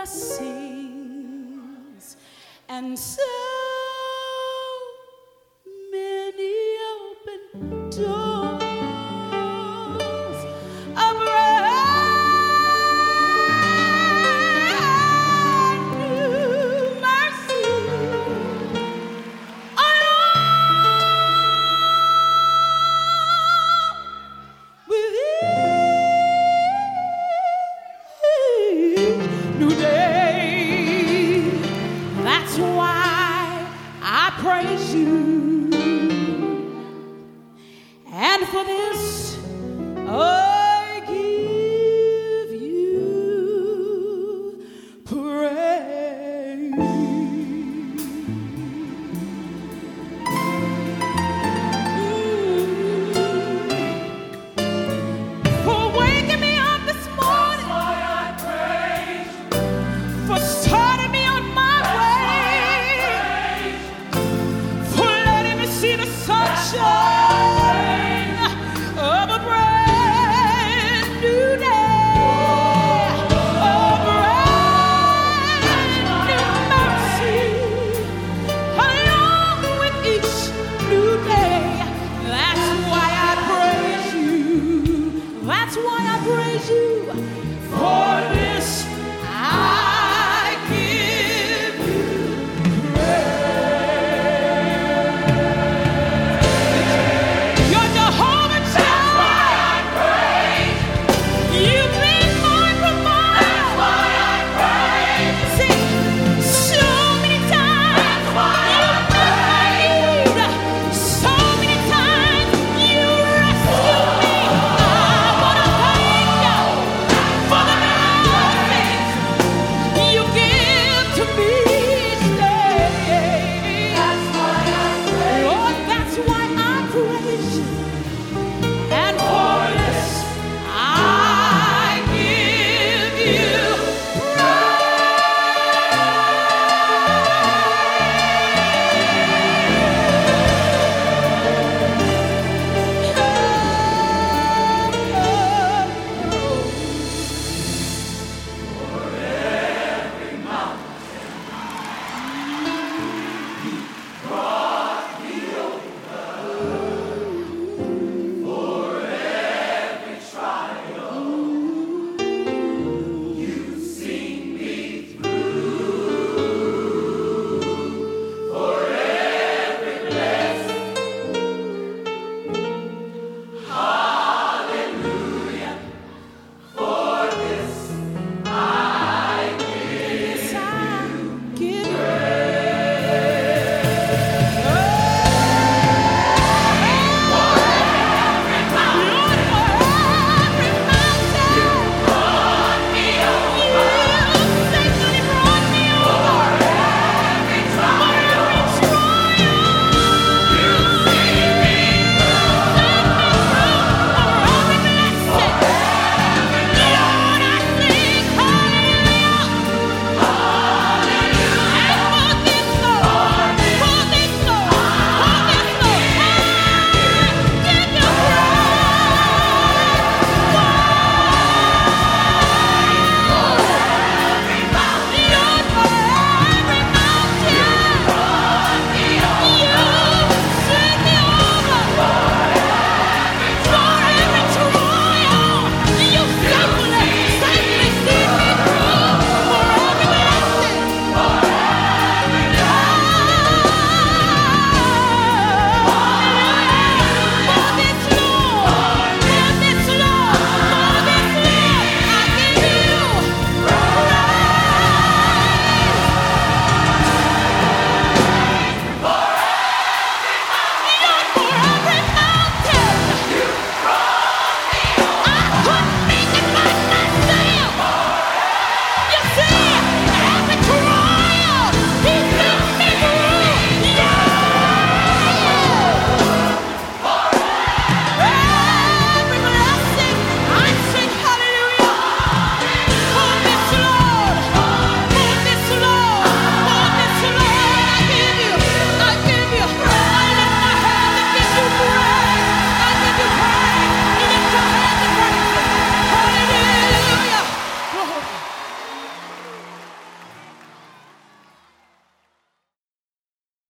blessings and so many open doors. A brand new mercy along with each new day. That's why I praise you. And for this, I give you praise. For waking me up this morning. That's why I praise you. For starting me on my way. For letting me see the sunshine of a brand new day, a brand new mercy along with each new day. That's why I praise you. That's why I praise you. For this